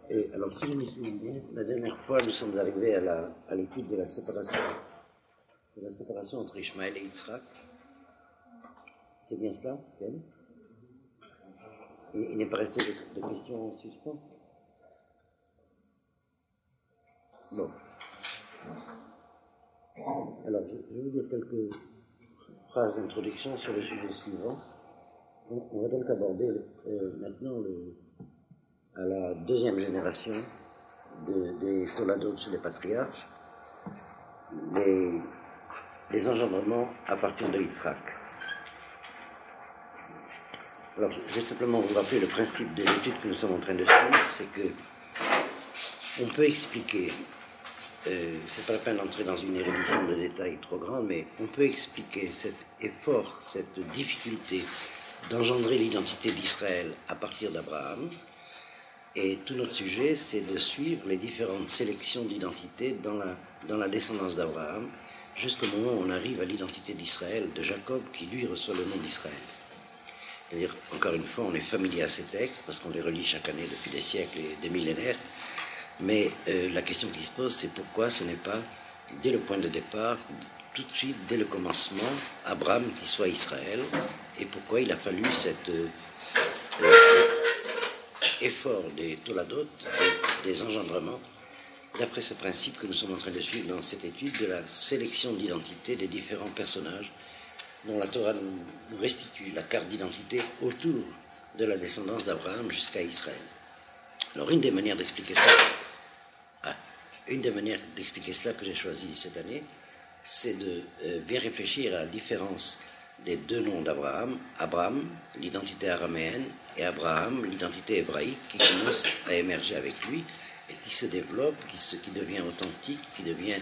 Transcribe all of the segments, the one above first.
Et alors, si je me souviens bien, la dernière fois, nous sommes arrivés à l'étude de la séparation entre Ishmaël et Yitzhak. C'est bien cela, Ken? Il n'est pas resté de questions en suspens? Bon. Alors, je vais vous dire quelques phrases d'introduction sur le sujet suivant. On va donc aborder maintenant à la deuxième génération des Toladot chez les patriarches, les engendrements à partir de Yitzhak. Alors, je vais simplement vous rappeler le principe de l'étude que nous sommes en train de suivre, c'est que on peut expliquer, c'est pas la peine d'entrer dans une érudition de détails trop grande, mais on peut expliquer cet effort, cette difficulté d'engendrer l'identité d'Israël à partir d'Abraham. Et tout notre sujet, c'est de suivre les différentes sélections d'identité dans la descendance d'Abraham, jusqu'au moment où on arrive à l'identité d'Israël, de Jacob, qui lui reçoit le nom d'Israël. C'est-à-dire, encore une fois, on est familier à ces textes, parce qu'on les relit chaque année depuis des siècles et des millénaires, mais la question qui se pose, c'est pourquoi ce n'est pas, dès le point de départ, tout de suite, dès le commencement, Abraham qui soit Israël, et pourquoi il a fallu cet effort des Toladot, des engendrements, d'après ce principe que nous sommes en train de suivre dans cette étude de la sélection d'identité des différents personnages dont la Torah nous restitue la carte d'identité autour de la descendance d'Abraham jusqu'à Israël. Alors une des manières d'expliquer cela que j'ai choisi cette année, c'est de bien réfléchir à la différence des deux noms d'Abraham, Abraham, l'identité araméenne, et Abraham, l'identité hébraïque, qui commence à émerger avec lui et qui se développe, qui devient authentique, qui devient,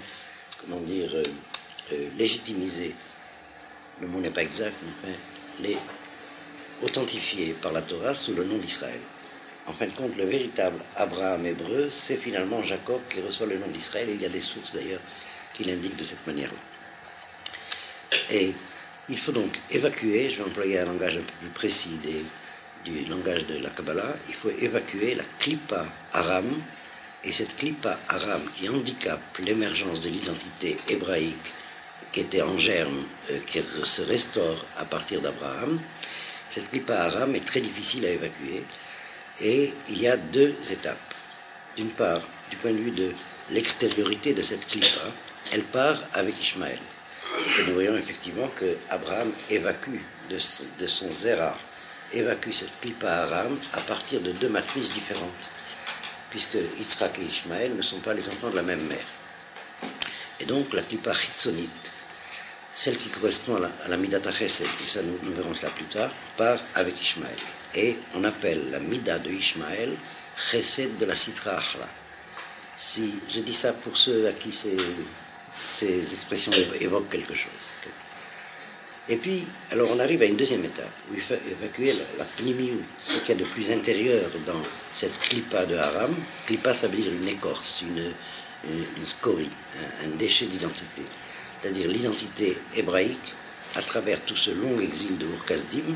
légitimisé. Le mot n'est pas exact, mais authentifié par la Torah sous le nom d'Israël. En fin de compte, le véritable Abraham hébreu, c'est finalement Jacob qui reçoit le nom d'Israël, et il y a des sources d'ailleurs qui l'indiquent de cette manière-là. Et il faut donc évacuer, je vais employer un langage un peu plus précis du langage de la Kabbalah, il faut évacuer la Klippa Aram, et cette Klippa Aram qui handicape l'émergence de l'identité hébraïque qui était en germe, qui se restaure à partir d'Abraham. Cette Klippa Aram est très difficile à évacuer, et il y a deux étapes. D'une part, du point de vue de l'extériorité de cette Klippa, elle part avec Ishmaël. Et nous voyons effectivement que Abraham évacue de son Zerah, évacue cette Klippa Aram à partir de deux matrices différentes, puisque Yitzhak et Ishmaël ne sont pas les enfants de la même mère. Et donc la Klippa Chitzonite, celle qui correspond à la Midat HaChesed, et ça nous verrons cela plus tard, part avec Ishmaël. Et on appelle la Mida de Ishmaël Chesed de la Sitra Achla. Si je dis ça pour ceux à qui ces expressions évoquent quelque chose. Et puis, alors on arrive à une deuxième étape, où il faut évacuer la pnimiou, ce qu'il y a de plus intérieur dans cette klippa de Aram. Klippa, ça veut dire une écorce, une scorie, un déchet d'identité. C'est-à-dire l'identité hébraïque, à travers tout ce long exil de Ur-Kasdim,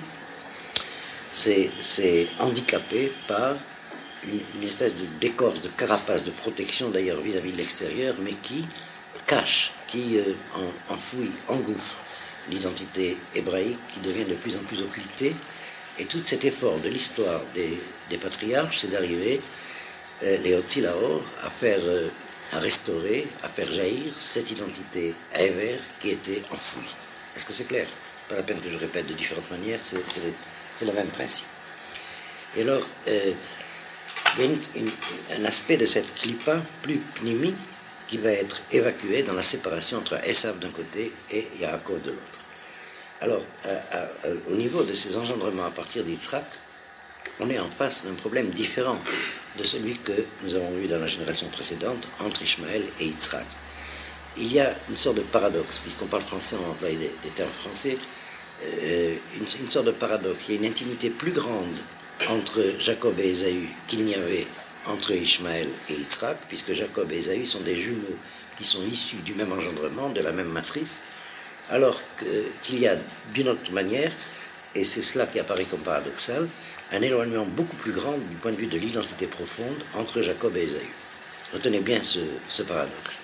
c'est handicapé par une espèce d'écorce, de carapace, de protection d'ailleurs vis-à-vis de l'extérieur, mais qui cache, qui enfouit, engouffre l'identité hébraïque, qui devient de plus en plus occultée. Et tout cet effort de l'histoire des patriarches, c'est d'arriver, les Otzilaor, à restaurer, à faire jaillir cette identité Ever qui était enfouie. Est-ce que c'est clair? Pas la peine que je répète de différentes manières, c'est le même principe. Et alors, il y a un aspect de cette klippa plus pnimi qui va être évacué dans la séparation entre Esav d'un côté et Yaakov de l'autre. Alors, au niveau de ces engendrements à partir d'Yitzhak, on est en face d'un problème différent de celui que nous avons vu dans la génération précédente entre Ishmaël et Yitzhak. Il y a une sorte de paradoxe, puisqu'on parle français, on va employer des termes français, une sorte de paradoxe. Il y a une intimité plus grande entre Jacob et Ésaü qu'il n'y avait entre Ishmaël et Yitzhak, puisque Jacob et Ésaü sont des jumeaux qui sont issus du même engendrement, de la même matrice, alors qu'il y a d'une autre manière, et c'est cela qui apparaît comme paradoxal, un éloignement beaucoup plus grand du point de vue de l'identité profonde entre Jacob et Ésaü. Retenez bien ce paradoxe.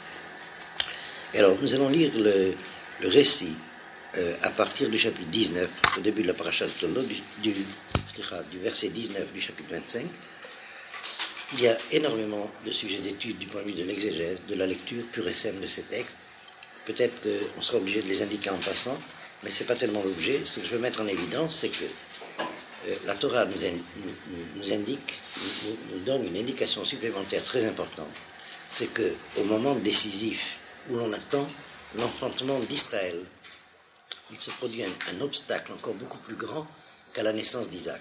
Et alors, nous allons lire le récit à partir du chapitre 19, au début de la paracha de Toldot, du verset 19 du chapitre 25. Il y a énormément de sujets d'étude du point de vue de l'exégèse, de la lecture pure et simple de ces textes. Peut-être qu'on sera obligé de les indiquer en passant, mais ce n'est pas tellement l'objet. Ce que je veux mettre en évidence, c'est que la Torah nous indique, nous donne une indication supplémentaire très importante. C'est qu'au moment décisif où l'on attend l'enfantement d'Israël, il se produit un obstacle encore beaucoup plus grand qu'à la naissance d'Isaac.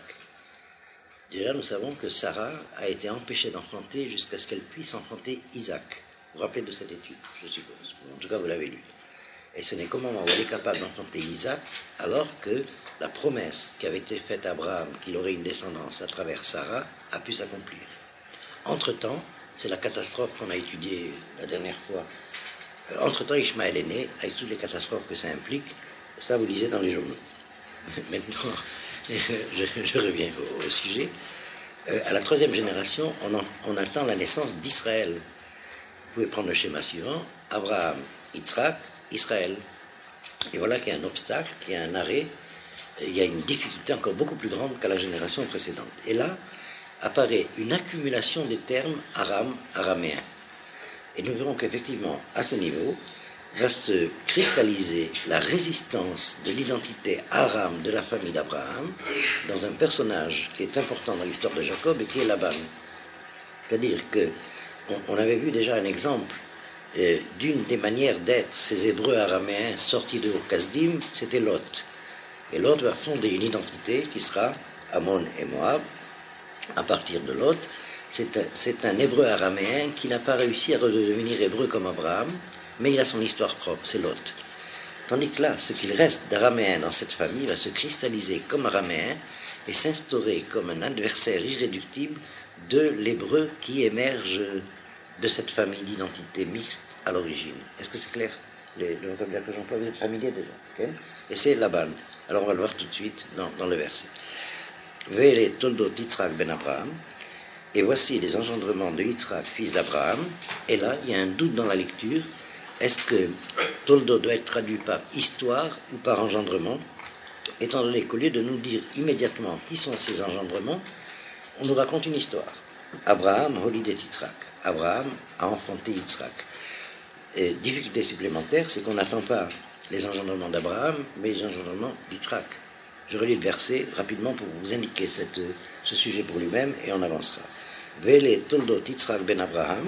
Déjà, nous savons que Sarah a été empêchée d'enfanter jusqu'à ce qu'elle puisse enfanter Isaac. Vous vous rappelez de cette étude, je suppose. En tout cas, vous l'avez lu. Et ce n'est qu'au moment où elle est capable d'enfanter Isaac, alors que la promesse qui avait été faite à Abraham, qu'il aurait une descendance à travers Sarah, a pu s'accomplir. Entre-temps, c'est la catastrophe qu'on a étudiée la dernière fois. Entre-temps, Ishmaël est né, avec toutes les catastrophes que ça implique. Ça, vous lisez dans les journaux. Maintenant, je reviens au sujet. À la troisième génération, on attend la naissance d'Israël. Vous pouvez prendre le schéma suivant. Abraham, Yitzhak, Israël. Et voilà qu'il y a un obstacle, qu'il y a un arrêt. Il y a une difficulté encore beaucoup plus grande qu'à la génération précédente. Et là, apparaît une accumulation des termes araméens. Et nous verrons qu'effectivement, à ce niveau, va se cristalliser la résistance de l'identité arabe de la famille d'Abraham dans un personnage qui est important dans l'histoire de Jacob et qui est Laban. C'est-à-dire qu'on avait vu déjà un exemple d'une des manières d'être ces Hébreux araméens sortis de Ur-Kasdim, c'était Lot. Et Lot va fonder une identité qui sera Ammon et Moab. À partir de Lot, c'est un Hébreu araméen qui n'a pas réussi à redevenir hébreu comme Abraham, mais il a son histoire propre, c'est Lot. Tandis que là, ce qu'il reste d'araméen dans cette famille va se cristalliser comme araméen et s'instaurer comme un adversaire irréductible de l'hébreu qui émerge de cette famille d'identité mixte à l'origine. Est-ce que c'est clair? Le vocabulaire que j'emploie, vous êtes familier déjà, okay? Et c'est Laban. Alors on va le voir tout de suite dans le verset. Vele toldot Yitzhak ben Abraham. Et voici les engendrements de Yitzhak, fils d'Abraham. Et là, il y a un doute dans la lecture. Est-ce que Toldo doit être traduit par histoire ou par engendrement? Étant donné qu'au lieu de nous dire immédiatement qui sont ces engendrements, on nous raconte une histoire. Abraham holid et Yitzhak. Abraham a enfanté Yitzhak. Et difficulté supplémentaire, c'est qu'on n'attend pas les engendrements d'Abraham, mais les engendrements d'Yitzhak. Je relis le verset rapidement pour vous indiquer ce sujet pour lui-même et on avancera. Vele toldot Yitzhak ben Abraham.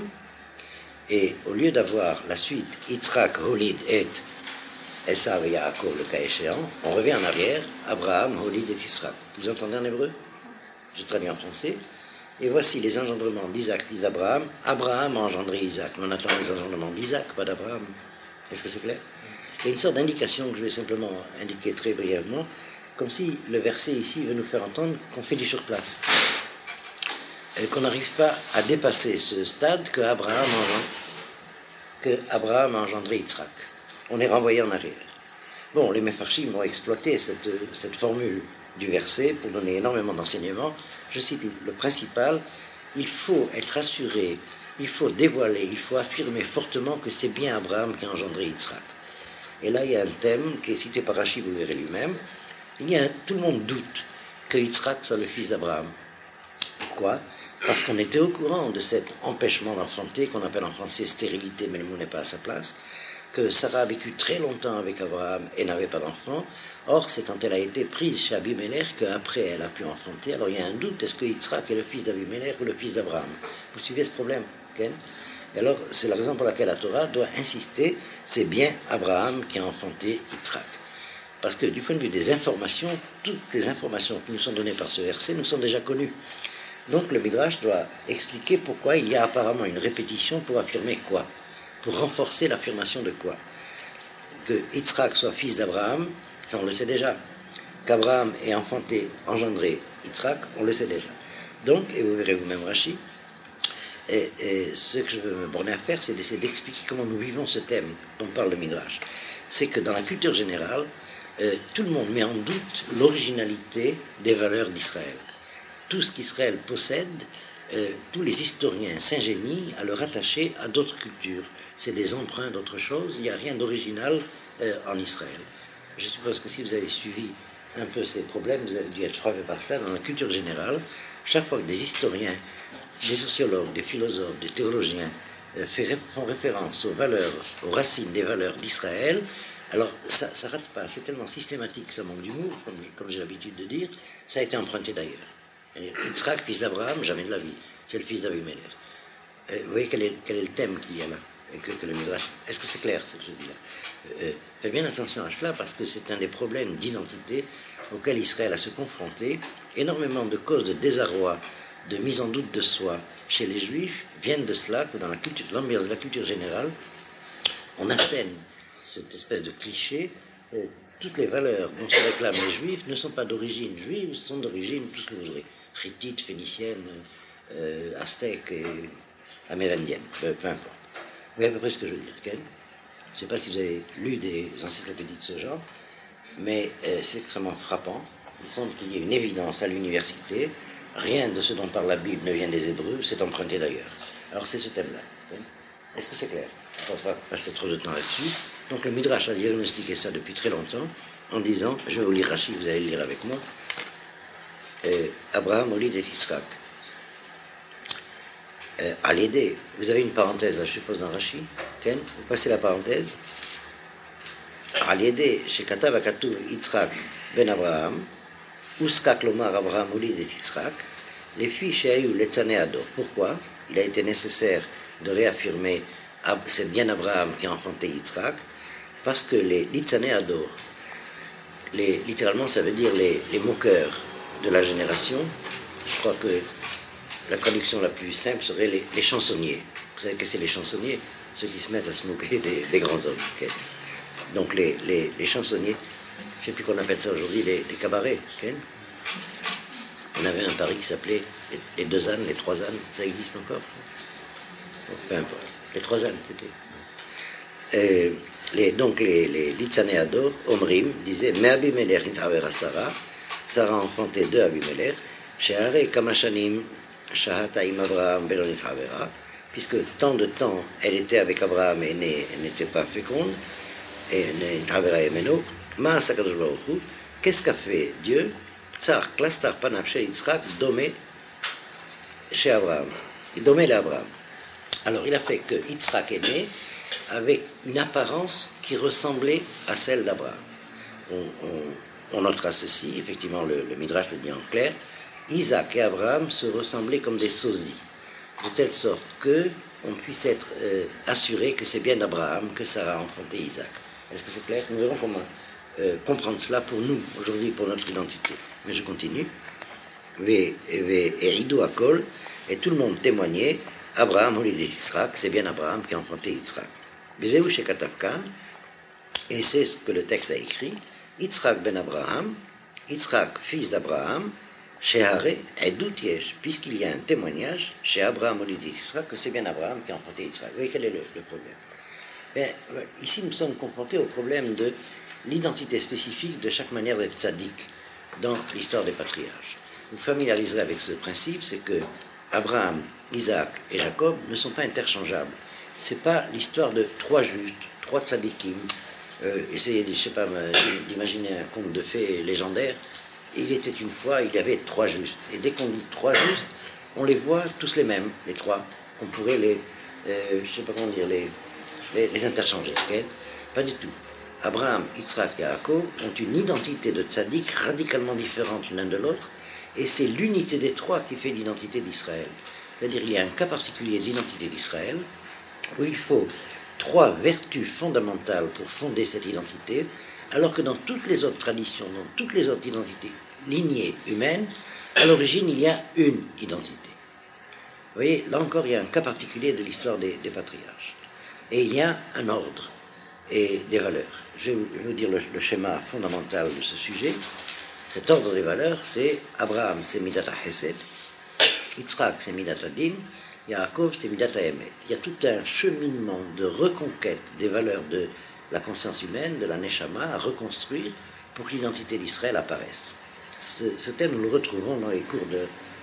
Et au lieu d'avoir la suite Yitzhak holid et Esav et Yaakov, le cas échéant, on revient en arrière, Abraham holid et Yitzhak. Vous entendez en hébreu? Je traduis en français. Et voici les engendrements d'Isaac, fils d'Abraham. Abraham a engendré Isaac. Mais on attend les engendrements d'Isaac, pas d'Abraham. Est-ce que c'est clair? Il y a une sorte d'indication que je vais simplement indiquer très brièvement, comme si le verset ici veut nous faire entendre qu'on fait du surplace. Qu'on n'arrive pas à dépasser ce stade que Abraham a engendré Yitzhak. On est renvoyé en arrière. Bon, les Mefarshim vont exploiter cette formule du verset pour donner énormément d'enseignements. Je cite le principal: il faut être assuré, il faut dévoiler, il faut affirmer fortement que c'est bien Abraham qui a engendré Yitzhak. Et là, il y a un thème qui est cité par Rashi, vous le verrez lui-même. Tout le monde doute que Yitzhak soit le fils d'Abraham. Pourquoi? Parce qu'on était au courant de cet empêchement d'enfanter, qu'on appelle en français stérilité, mais le mot n'est pas à sa place, que Sarah a vécu très longtemps avec Abraham et n'avait pas d'enfant. Or, c'est quand elle a été prise chez Abimelech qu'après elle a pu enfanter. Alors il y a un doute, est-ce que Yitzhak est le fils d'Abimelech ou le fils d'Abraham? Vous suivez ce problème, Ken? Et alors, c'est la raison pour laquelle la Torah doit insister, c'est bien Abraham qui a enfanté Yitzhak. Parce que du point de vue des informations, toutes les informations qui nous sont données par ce verset nous sont déjà connues. Donc le Midrash doit expliquer pourquoi il y a apparemment une répétition pour affirmer quoi? Pour renforcer l'affirmation de quoi? Que Yitzhak soit fils d'Abraham, ça on le sait déjà. Qu'Abraham ait engendré Yitzhak, on le sait déjà. Donc, et vous verrez vous-même Rashi, et ce que je veux me borner à faire, c'est d'essayer d'expliquer comment nous vivons ce thème dont parle le Midrash. C'est que dans la culture générale, tout le monde met en doute l'originalité des valeurs d'Israël. tout ce qu'Israël possède, tous les historiens s'ingénient à le rattacher à d'autres cultures. C'est des emprunts d'autre chose, il n'y a rien d'original en Israël. Je suppose que si vous avez suivi un peu ces problèmes, vous avez dû être frappé par ça dans la culture générale. Chaque fois que des historiens, des sociologues, des philosophes, des théologiens font référence aux valeurs, aux racines des valeurs d'Israël, alors ça ne rate pas, c'est tellement systématique, ça manque d'humour, comme j'ai l'habitude de dire, ça a été emprunté d'ailleurs. Yitzhak, fils d'Abraham, jamais de la vie, c'est le fils d'Abimelech. Vous voyez quel est le thème qu'il y a là, que le Midrash. Est-ce que c'est clair ce que je dis là? Faites bien attention à cela parce que c'est un des problèmes d'identité auxquels Israël a se confronter. Énormément de causes de désarroi, de mise en doute de soi chez les Juifs viennent de cela, que dans l'ambiance de la culture générale, on assène cette espèce de cliché. Toutes les valeurs dont se réclament les Juifs ne sont pas d'origine juive, sont d'origine, tout ce que vous aurez, hittite, phénicienne, aztèque et amérindienne, peu importe. Vous voyez à peu près ce que je veux dire, Ken? Je ne sais pas si vous avez lu des encyclopédies de ce genre, mais c'est extrêmement frappant. Il semble qu'il y ait une évidence à l'université. Rien de ce dont parle la Bible ne vient des Hébreux, c'est emprunté d'ailleurs. Alors c'est ce thème-là. Est-ce que c'est clair? On ne va pas passer trop de temps là-dessus. Donc le Midrash a diagnostiqué ça depuis très longtemps en disant, je vais vous lire Rashi, vous allez le lire avec moi, Abraham Olid et Yitzhak. À l'aider, vous avez une parenthèse là, je suppose, dans Rashi, Ken, vous passez la parenthèse. À l'aider, chez Katav Akatuv Yitzhak ben Abraham, Uskak Lomar Abraham Olid et Yitzhak, les filles chez Ayou Letzane Ador. Pourquoi? Il a été nécessaire de réaffirmer, c'est bien Abraham qui a enfanté Yitzhak, parce que les Litzane Ador, littéralement ça veut dire les moqueurs de la génération. Je crois que la traduction la plus simple serait les chansonniers. Vous savez que c'est les chansonniers? Ceux qui se mettent à se moquer des grands hommes. Okay. Donc les chansonniers, je ne sais plus qu'on appelle ça aujourd'hui, les cabarets. Okay. On avait un Paris qui s'appelait les deux ânes, les trois ânes, ça existe encore? Bon, peu importe. Les trois ânes, c'était. Donc les Litzané Ador, Omrim, disaient « Me'abimelech nitavera Sarah » Sarah a enfanté deux Abimelech, « She'are kamashanim shahata im Abraham belon nitavera » puisque tant de temps elle était avec Abraham et n'était pas féconde, et nitavera emeno, « Ma sakadosh baruch hu » qu'est-ce qu'a fait Dieu? « Tzar klastar panav she Yitzhak domé chez Abraham » domé l'Abraham. Alors il a fait que Yitzhak est né avec une apparence qui ressemblait à celle d'Abraham. On notera ceci, effectivement le Midrash le dit en clair, Isaac et Abraham se ressemblaient comme des sosies, de telle sorte qu'on puisse être assuré que c'est bien Abraham que Sarah a enfanté Isaac. Est-ce que c'est clair? Nous verrons comment comprendre cela pour nous, aujourd'hui, pour notre identité. Mais je continue. Et Idou Akol, et tout le monde témoignait, Abraham, Olid et Yitzhak, c'est bien Abraham qui a enfanté Yitzhak. Bezéou chez Katavkan, et c'est ce que le texte a écrit, Yitzhak ben Abraham, Yitzhak fils d'Abraham, chez Haré, Edut Yesh, puisqu'il y a un témoignage chez Abraham, Olid et Yitzhak, que c'est bien Abraham qui a enfanté Yitzhak. Vous voyez quel est le problème? Bien, ici, nous sommes confrontés au problème de l'identité spécifique de chaque manière d'être tzaddik dans l'histoire des patriarches. Vous familiariserez avec ce principe, c'est que Abraham, Isaac et Jacob ne sont pas interchangeables. Ce n'est pas l'histoire de trois justes, trois tzadikim. Essayez, je ne sais pas, d'imaginer un conte de fées légendaire. Il était une fois, il y avait trois justes. Et dès qu'on dit trois justes, on les voit tous les mêmes, les trois. On pourrait je ne sais pas comment dire, les interchanger. Okay? Pas du tout. Abraham, Yitzhak et Jacob ont une identité de tzaddik radicalement différente l'un de l'autre. Et c'est l'unité des trois qui fait l'identité d'Israël. C'est-à-dire qu'il y a un cas particulier de l'identité d'Israël où il faut trois vertus fondamentales pour fonder cette identité, alors que dans toutes les autres traditions, dans toutes les autres identités lignées humaines, à l'origine, il y a une identité. Vous voyez, là encore, il y a un cas particulier de l'histoire des patriarches. Et il y a un ordre et des valeurs. Je vais vous dire le schéma fondamental de ce sujet. Cet ordre des valeurs, c'est Abraham, c'est Midat HaChesed, Yitzhak, c'est Midat HaDin, Yaakov, c'est Midat HaEmet. Il y a tout un cheminement de reconquête des valeurs de la conscience humaine, de la Neshama, à reconstruire pour que l'identité d'Israël apparaisse. Ce thème, nous le retrouvons dans les cours de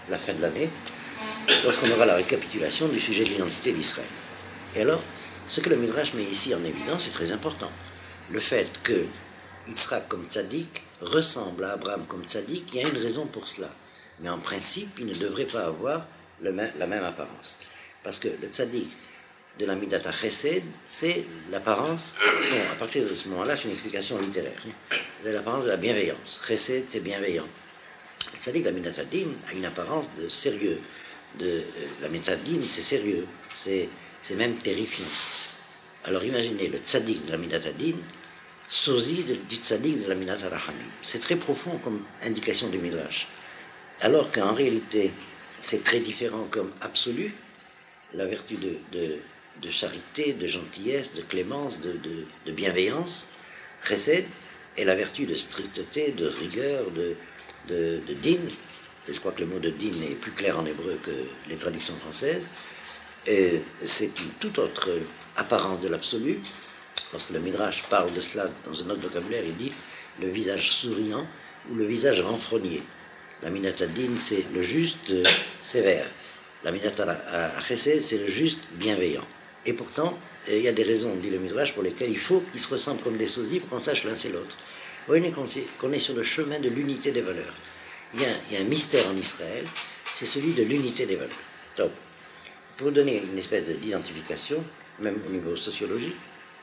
la fin de l'année, lorsqu'on aura la récapitulation du sujet de l'identité d'Israël. Et alors, ce que le Midrash met ici en évidence, c'est très important. Le fait que Yitzhak comme tzaddik ressemble à Abraham comme tzaddik, il y a une raison pour cela. Mais en principe, il ne devrait pas avoir la même apparence. Parce que le tzaddik de la Midata Chesed, c'est l'apparence, bon, à partir de ce moment-là, c'est une explication littéraire, c'est l'apparence de la bienveillance. Chesed, c'est bienveillant. Le tzaddik de la Midata Din a une apparence de sérieux. La Midata Din, c'est sérieux, c'est même terrifiant. Alors imaginez le tzaddik de la Midata Din, sosie du tzaddik de la Midata Rachamim. C'est très profond comme indication du Midrash. Alors qu'en réalité, c'est très différent comme absolu, la vertu de charité, de gentillesse, de clémence, de bienveillance, chesed, et la vertu de stricteté, de rigueur, de din. Et je crois que le mot de din est plus clair en hébreu que les traductions françaises. Et c'est une toute autre apparence de l'absolu. Lorsque le Midrash parle de cela dans un autre vocabulaire, il dit le visage souriant ou le visage renfrogné. La Midata Din, c'est le juste sévère. La Midata Chesed, c'est le juste bienveillant. Et pourtant, il y a des raisons, dit le Midrash, pour lesquelles il faut qu'ils se ressemblent comme des sosies pour qu'on sache l'un c'est l'autre. Vous voyez qu'on est sur le chemin de l'unité des valeurs. Il y a un mystère en Israël, c'est celui de l'unité des valeurs. Donc, pour vous donner une espèce d'identification, même au niveau sociologique,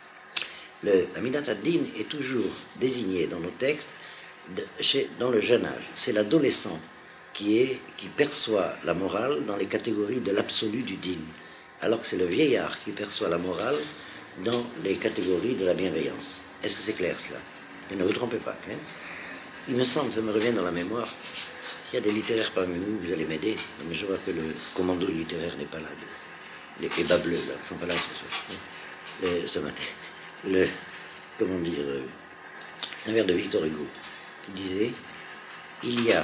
la Midata Din est toujours désignée dans nos textes dans le jeune âge. C'est l'adolescent qui perçoit la morale dans les catégories de l'absolu du din, alors que c'est le vieillard qui perçoit la morale dans les catégories de la bienveillance. Est-ce que c'est clair cela? Et ne vous trompez pas. Hein? Il me semble, ça me revient dans la mémoire, s'il y a des littéraires parmi vous, vous allez m'aider, mais je vois que le commando littéraire n'est pas là. Les bas bleus, là, ne sont pas là ce matin. Comment dire, c'est un vers de Victor Hugo qui disait il y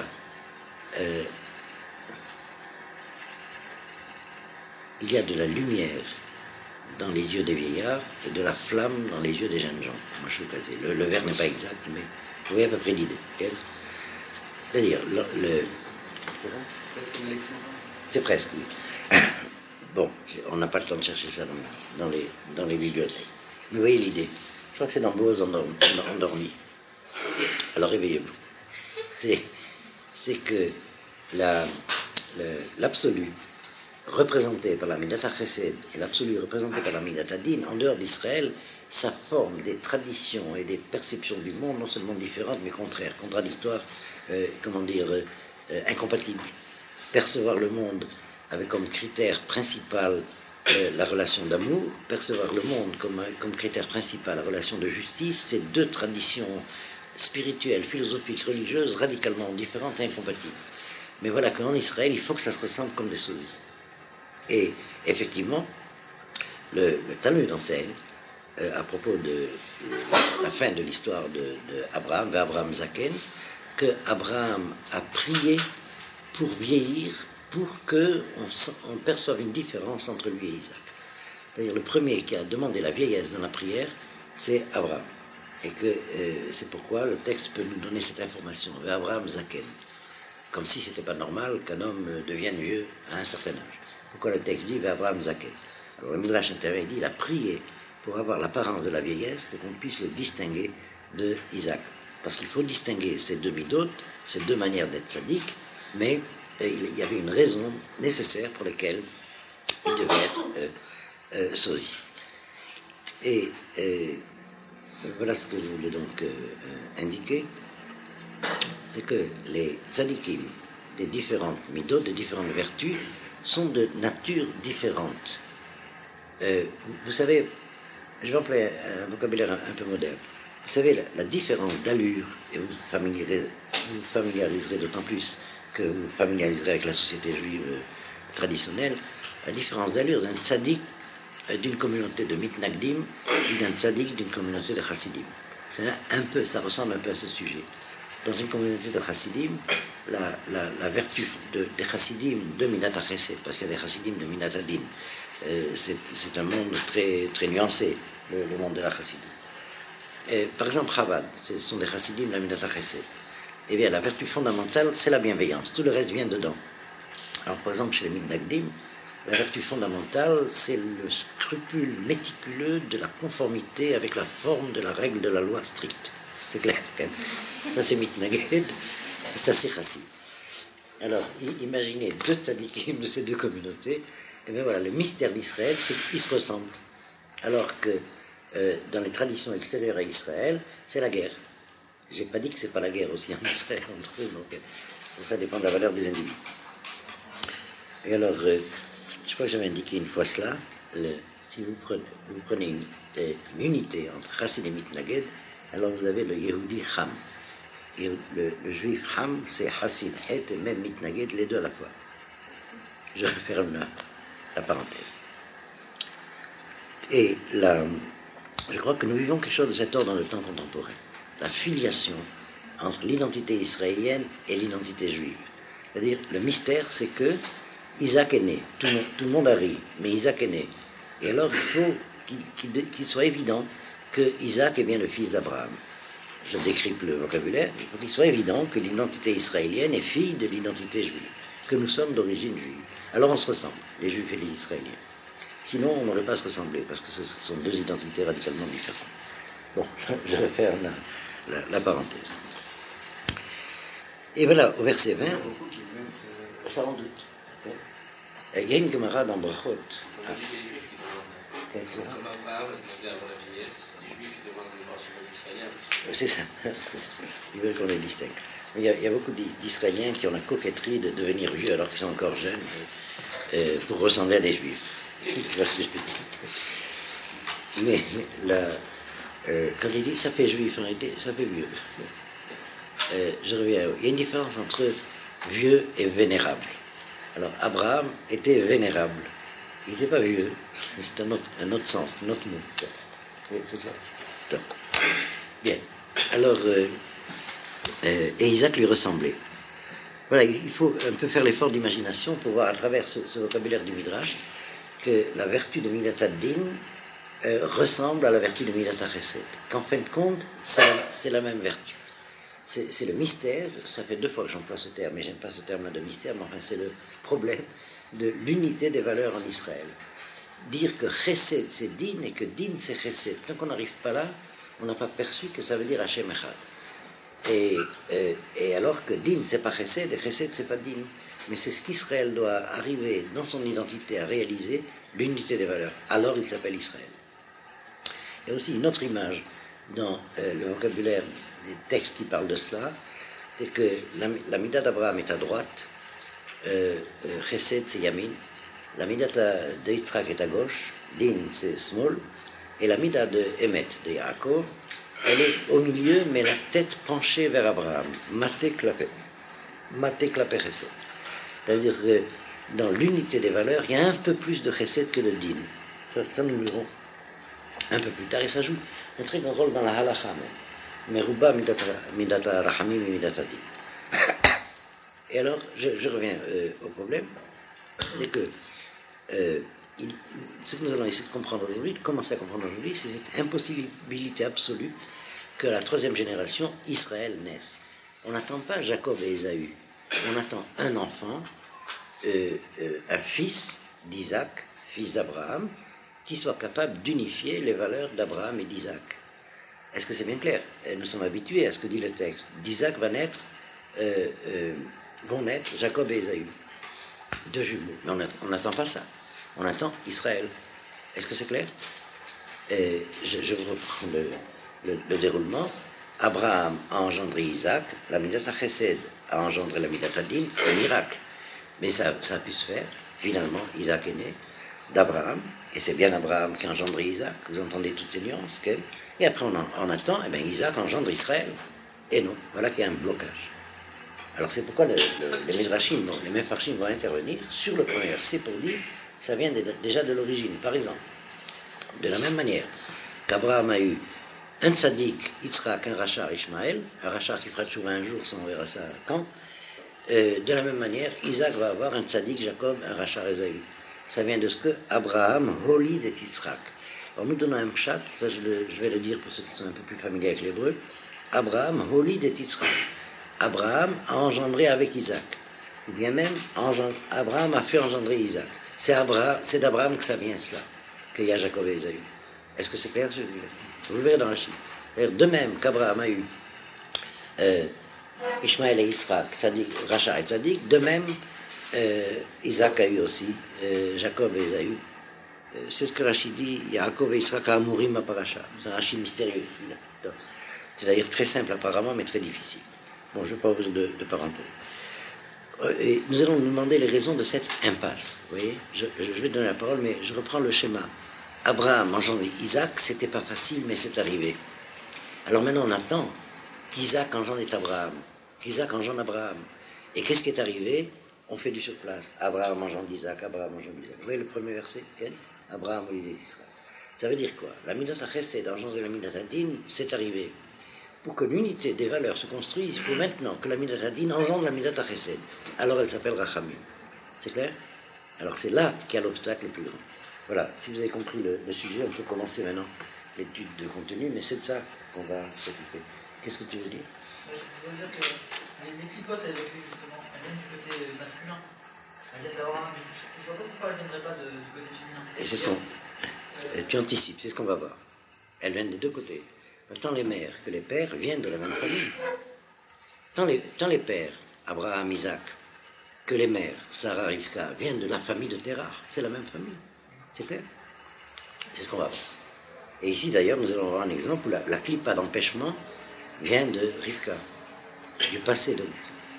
a de la lumière dans les yeux des vieillards et de la flamme dans les yeux des jeunes gens. Moi, je suis casé. Le vers n'est pas exact, mais vous voyez à peu près l'idée. C'est-à-dire, c'est presque, oui. Bon, on n'a pas le temps de chercher ça dans les bibliothèques. Mais vous voyez l'idée. Je crois que c'est dans Beaux endormis. Alors réveillez-vous. C'est que l'absolu représenté par la Midata Chesed et l'absolu représenté par la Midata Din, en dehors d'Israël, ça forme des traditions et des perceptions du monde non seulement différentes, mais contraires, contradictoires, incompatibles. Percevoir le monde avec comme critère principal la relation d'amour, percevoir le monde comme critère principal la relation de justice, c'est deux traditions spirituelles, philosophiques, religieuses, radicalement différentes et incompatibles. Mais voilà qu'en Israël, il faut que ça se ressemble comme des sosies. Et effectivement, le Talmud enseigne, à propos de la fin de l'histoire d'Abraham, Abraham Zaken, que Abraham a prié pour vieillir, pour qu'on perçoive une différence entre lui et Isaac. C'est-à-dire le premier qui a demandé la vieillesse dans la prière, c'est Abraham. Et que c'est pourquoi le texte peut nous donner cette information, Abraham Zaken. Comme si ce n'était pas normal qu'un homme devienne vieux à un certain âge. Pourquoi le texte dit Abraham Zaken? Alors le Midrash intervient, il dit il a prié pour avoir l'apparence de la vieillesse, pour qu'on puisse le distinguer de Isaac. Parce qu'il faut distinguer ces deux midotes, ces deux manières d'être sadique, mais il y avait une raison nécessaire pour laquelle il devait être sosie. Et voilà ce que je voulais donc indiquer, c'est que les tzadikim des différentes midotes, des différentes vertus, sont de nature différente. Vous savez, je vais employer un vocabulaire un peu moderne. Vous savez, la différence d'allure, et vous familiariserez d'autant plus que vous familiariserez avec la société juive traditionnelle, la différence d'allure d'un tzaddik d'une communauté de mitnagdim et d'un tzaddik d'une communauté de chassidim. Ça ressemble un peu à ce sujet. Dans une communauté de chassidim, la vertu des chassidim de Midata Chesed, parce qu'il y a des chassidim de Midata Din, c'est un monde très, très nuancé, le monde de la chassidim. Par exemple, Chabad, ce sont des chassidim de la Midata Chesed. Eh bien, la vertu fondamentale, c'est la bienveillance. Tout le reste vient dedans. Alors, par exemple, chez les Mitnagdim, la vertu fondamentale, c'est le scrupule méticuleux de la conformité avec la forme de la règle de la loi stricte. C'est clair. Ça, c'est Mitnaged, ça, c'est Chassid. Alors, imaginez deux tzadikim de ces deux communautés, et bien voilà, le mystère d'Israël, c'est qu'ils se ressemblent. Alors que dans les traditions extérieures à Israël, c'est la guerre. J'ai pas dit que c'est pas la guerre aussi en Israël entre eux, donc ça dépend de la valeur des individus. Et alors, je crois que j'avais indiqué une fois cela, si vous prenez une unité entre Chassid et Mitnaged, alors vous avez le Yehudi Ham. Et le juif Ham, c'est Chassid, Het et même Mitnaged, les deux à la fois. Je referme la parenthèse. Et là, je crois que nous vivons quelque chose de cet ordre dans le temps contemporain. La filiation entre l'identité israélienne et l'identité juive. C'est-à-dire, le mystère, c'est que Isaac est né. Tout le monde a ri, mais Isaac est né. Et alors, il faut qu'il soit évident que Isaac est bien le fils d'Abraham. Je décrypte le vocabulaire. Il faut qu'il soit évident que l'identité israélienne est fille de l'identité juive, que nous sommes d'origine juive. Alors on se ressemble, les Juifs et les Israéliens. Sinon, on n'aurait pas se ressembler, parce que ce sont deux identités radicalement différentes. Bon, je referme la parenthèse. Et voilà, au verset 20, ça en doute. Il y a une Gemara dans Brachot. C'est ça. Ils veulent qu'on les distingue. Il y a beaucoup d'Israéliens qui ont la coquetterie de devenir vieux alors qu'ils sont encore jeunes pour ressembler à des Juifs. Tu vois ce que je veux dire. Mais quand il dit ça fait juif, en réalité, ça fait vieux. Je reviens. Il y a une différence entre vieux et vénérable. Alors, Abraham était vénérable. Il n'était pas vieux. C'est un autre sens, un autre mot. Oui, c'est clair. Donc, bien. Alors, et Isaac lui ressemblait. Voilà, il faut un peu faire l'effort d'imagination pour voir à travers ce vocabulaire du Midrash que la vertu de Midat Din ressemble à la vertu de Midat Chesed. Qu'en fin de compte, c'est la même vertu. C'est le mystère, ça fait 2 fois que j'emploie ce terme, mais j'aime pas ce terme-là de mystère, mais enfin c'est le problème de l'unité des valeurs en Israël. Dire que Chesed c'est Din et que Din c'est Chesed. Tant qu'on n'arrive pas là, on n'a pas perçu que ça veut dire Hashem Echad. Et alors que Din c'est pas Chesed et Chesed c'est pas Din. Mais c'est ce qu'Israël doit arriver dans son identité à réaliser, l'unité des valeurs. Alors il s'appelle Israël. Il y a aussi une autre image dans le vocabulaire des textes qui parlent de cela, c'est que la Mida d'Abraham est à droite, Chesed c'est Yamin, la Mida de Yitzhak est à gauche, Din c'est Smol, et la Mida de Emet, de Yaakov, elle est au milieu, mais la tête penchée vers Abraham, Maté Klapé Chesed. C'est-à-dire que dans l'unité des valeurs, il y a un peu plus de Chesed que de Din. Ça nous le verrons un peu plus tard, et ça joue un très grand rôle dans la halakha même. Meruba midata rahamim et midata din. Et alors, je reviens au problème, c'est que ce que nous allons essayer de comprendre aujourd'hui, de commencer à comprendre aujourd'hui, c'est cette impossibilité absolue que la 3e génération, Israël, naisse. On n'attend pas Jacob et Ésaü, on attend un enfant, un fils d'Isaac, fils d'Abraham, qui soit capable d'unifier les valeurs d'Abraham et d'Isaac. Est-ce que c'est bien clair? Nous sommes habitués à ce que dit le texte. D'Isaac vont naître Jacob et Ésaü, 2 jumeaux. Mais on n'attend pas ça. On attend Israël. Est-ce que c'est clair? Je vous reprends le déroulement. Abraham a engendré Isaac, la Midat Chesed a engendré la Midat Din, un miracle. Mais ça a pu se faire. Finalement, Isaac est né d'Abraham, et c'est bien Abraham qui a engendré Isaac. Vous entendez toutes ces nuances. Et après, on attend, et bien Isaac engendre Israël. Et non, voilà qu'il y a un blocage. Alors c'est pourquoi les Midrashim, les Mefarshim vont intervenir sur le premier verset pour dire ça vient déjà de l'origine. Par exemple, de la même manière qu'Abraham a eu un tzaddik, Yitzhak, un rachar, Ishmaël, un rachar qui fera toujours un jour, ça on verra ça quand, de la même manière, Isaac va avoir un tzaddik, Jacob, un rachar, Ésaü. Ça vient de ce que Abraham holid et Yitzhak. Alors nous donnons un pshat, ça je vais le dire pour ceux qui sont un peu plus familiers avec l'hébreu. Abraham holid et Yitzhak. Abraham a engendré avec Isaac. ou bien même Abraham a fait engendrer Isaac. C'est d'Abraham que ça vient cela, qu'il y a Jacob et Ésaü. Est-ce que c'est clair ce que je veux dire? Vous le verrez dans Rachid. De même qu'Abraham a eu Ishmaël et Yitzhak, Racha et Tzadik, de même Isaac a eu aussi Jacob et Ésaü. C'est ce que Rachid dit, Yaakov et Yitzhak a Amurim à Paracha. C'est un Rachid mystérieux. C'est-à-dire très simple apparemment, mais très difficile. Bon, je ne vais pas ouvrir de parenthèse. Et nous allons nous demander les raisons de cette impasse. Vous voyez, je vais donner la parole, mais je reprends le schéma. Abraham engendre Isaac, c'était pas facile, mais c'est arrivé. Alors maintenant, on attend qu'Isaac engendre Abraham, qu'Isaac engendre Abraham. Et qu'est-ce qui est arrivé? On fait du surplace. Abraham engendre Isaac, Abraham engendre Isaac. Vous voyez le premier verset? Abraham au lieu d'Israël. Ça veut dire quoi? La Midat HaChesed d'engendrer la Midat HaDin, c'est arrivé. Pour que l'unité des valeurs se construise, il faut maintenant que la Midat HaDin engendre la Midat HaChesed. Alors elle s'appelle Rachamim. C'est clair? Alors c'est là qu'il y a l'obstacle le plus grand. Voilà, si vous avez compris le sujet, on peut commencer maintenant l'étude de contenu, mais c'est de ça qu'on va s'occuper. Qu'est-ce que tu veux dire? Je veux dire que les clipotes, elles viennent du côté masculin. Elles viennent d'Abraham. Je ne vois pas pourquoi elles ne viendraient pas du côté féminin. Et c'est ce qu'on... Tu anticipes, c'est ce qu'on va voir. Elles viennent des deux côtés. Tant les mères que les pères viennent de la même famille. Tant les pères, Abraham, Isaac, que les mères, Sarah, Rivka, viennent de la famille de Terah. C'est la même famille. C'est clair? C'est ce qu'on va voir. Et ici, d'ailleurs, nous allons voir un exemple où la clipa d'empêchement vient de Rivka, du passé de Rivka.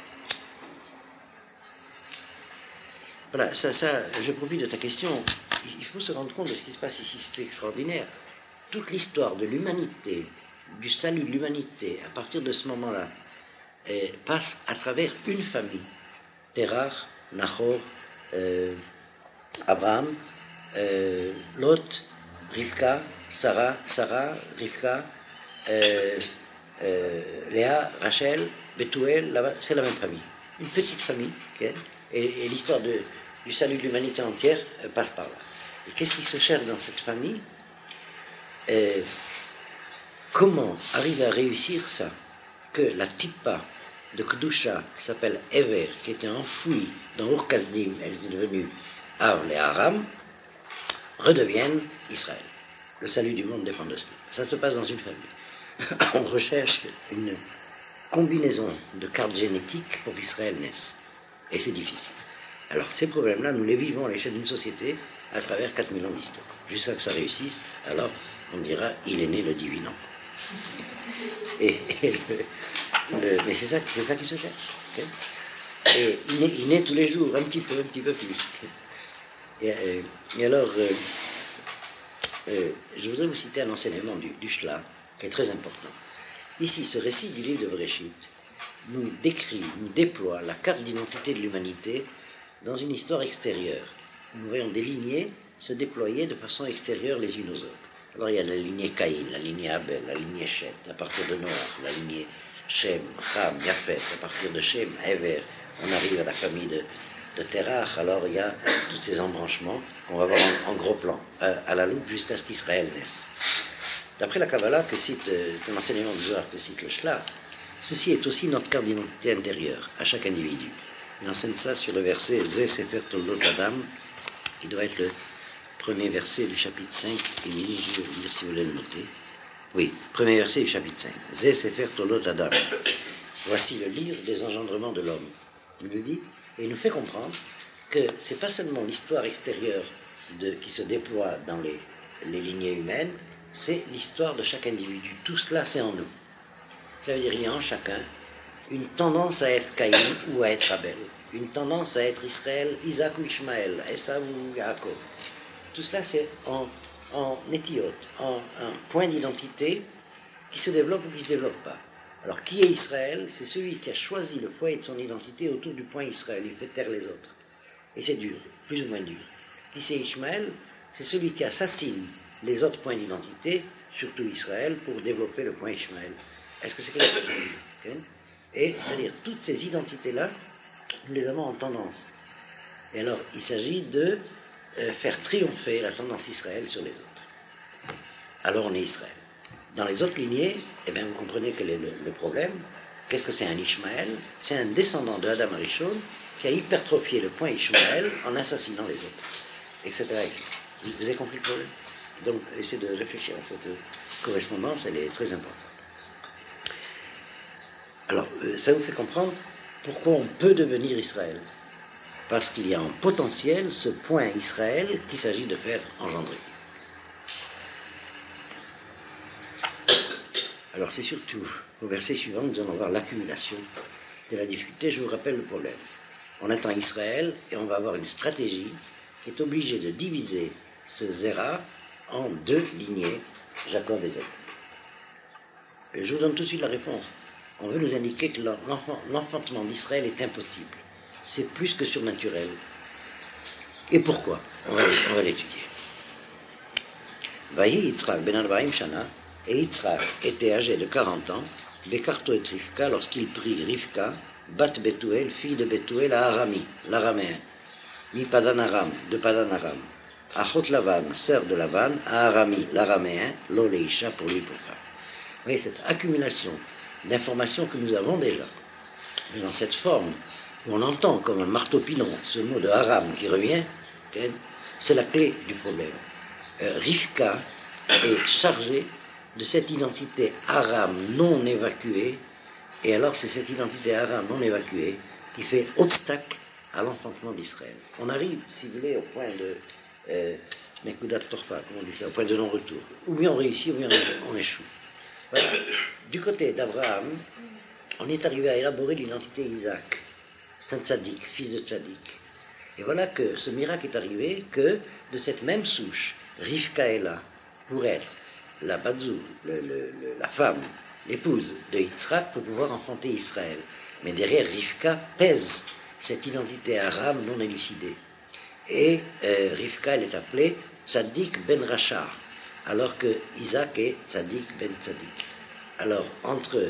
Voilà, ça, je profite de ta question. Il faut se rendre compte de ce qui se passe ici, c'est extraordinaire. Toute l'histoire de l'humanité, du salut de l'humanité, à partir de ce moment-là, passe à travers une famille. Terah, Nahor, Abraham, Lot, Rivka, Sarah, Rivka, Léa, Rachel, Bethuel, c'est la même famille. Une petite famille, okay? Et l'histoire du salut de l'humanité entière passe par là. Et qu'est-ce qui se cherche dans cette famille? Comment arriver à réussir ça? Que la tippa de Kedusha, qui s'appelle Ever, qui était enfouie dans Ur-Kasdim, elle est devenue Arle et Aram, redevienne Israël. Le salut du monde dépend de cela. Ça se passe dans une famille. On recherche une combinaison de cartes génétiques pour qu'Israël naisse. Et c'est difficile. Alors ces problèmes-là, nous les vivons à l'échelle d'une société à travers 4000 ans d'histoire. Jusqu'à que ça réussisse, alors on dira, il est né le divin an. Mais c'est ça qui se cherche. Okay? Et il naît tous les jours, un petit peu plus. Et alors, je voudrais vous citer un enseignement du Shla, qui est très important. Ici, ce récit du livre de Bereshit nous déploie la carte d'identité de l'humanité dans une histoire extérieure. Nous voyons des lignées se déployer de façon extérieure les unes aux autres. Alors il y a la lignée Caïn, la lignée Abel, la lignée Shet, à partir de Noach, la lignée Shem, Ham, Yafet, à partir de Shem, Ever, on arrive à la famille de Terach, alors il y a tous ces embranchements qu'on va voir en gros plan, à la loupe, jusqu'à ce qu'Israël naisse. D'après la Kabbalah, que cite un enseignement du Zohar que cite le Shla, ceci est aussi notre carte d'identité intérieure, à chaque individu. Il enseigne ça sur le verset Zé Sefer Toldot Adam, qui doit être le premier verset du chapitre 5, je vais vous dire si vous voulez le noter. Oui, premier verset du chapitre 5. Zé Sefer Toldot Adam. Voici le livre des engendrements de l'homme. Il nous dit, et il nous fait comprendre que c'est pas seulement l'histoire extérieure qui se déploie dans les lignées humaines, c'est l'histoire de chaque individu. Tout cela, c'est en nous. Ça veut dire qu'il y a en chacun une tendance à être Caïn ou à être Abel, une tendance à être Israël, Isaac ou Ishmaël, Esav ou Yaakov. Tout cela, c'est en étiote, en un point d'identité qui se développe ou qui ne se développe pas. Alors, qui est Israël? C'est celui qui a choisi le foyer de son identité autour du point Israël. Il fait taire les autres. Et c'est dur, plus ou moins dur. Qui c'est Ishmaël? C'est celui qui assassine les autres points d'identité, surtout Israël, pour développer le point Ishmaël. Est-ce que c'est clair? Okay? Et c'est-à-dire, toutes ces identités-là, nous les avons en tendance. Et alors, il s'agit de faire triompher la tendance Israël sur les autres. Alors, on est Israël. Dans les autres lignées, eh bien, vous comprenez quel est le problème. Qu'est-ce que c'est un Ishmaël? C'est un descendant de Adam Arishon qui a hypertrophié le point Ishmaël en assassinant les autres, etc. etc. Vous avez compris le problème? Donc, essayez de réfléchir à cette correspondance, elle est très importante. Alors, ça vous fait comprendre pourquoi on peut devenir Israël. Parce qu'il y a en potentiel ce point Israël qu'il s'agit de faire engendrer. Alors, c'est surtout au verset suivant, nous allons voir l'accumulation de la difficulté. Je vous rappelle le problème. On attend Israël et on va avoir une stratégie qui est obligée de diviser ce Zera en deux lignées, Jacob et Zeb. Je vous donne tout de suite la réponse. On veut nous indiquer que l'enfantement d'Israël est impossible. C'est plus que surnaturel. Et pourquoi? On va l'étudier. Vahi Yitzhak ben 40 shana, et Yitzhak était âgé de 40 ans, Bekarto et Rivka, lorsqu'il prit Rivka, Bat Betuel, fille de Betuel à Arami, l'araméen, Mi Padan Aram, de Padan Aram, Achot Lavan, sœur de Lavan, à Arami, l'araméen, Loleisha, pour lui pour femme. Vous voyez cette accumulation d'informations que nous avons déjà, dans cette forme où on entend comme un marteau-pilon ce mot de Aram qui revient, c'est la clé du problème. Rivka est chargée de cette identité Aram non évacuée, et alors c'est cette identité Aram non évacuée qui fait obstacle à l'enfantement d'Israël. On arrive, si vous voulez, au point de Nekudat Torfa, comme on dit ça, au point de non-retour. Ou bien on réussit, ou bien on échoue. Voilà. Du côté d'Abraham, on est arrivé à élaborer l'identité Isaac. C'est un tzaddik, fils de tzaddik. Et voilà que ce miracle est arrivé que de cette même souche, Rivka est là pour être la Badzou, la femme, l'épouse de Yitzhak pour pouvoir enfanter Israël. Mais derrière Rivka pèse cette identité arabe non élucidée. Et Rivka, elle est appelée Tzaddik ben Rachar, alors que Isaac est Tzaddik ben Tzaddik. Alors, entre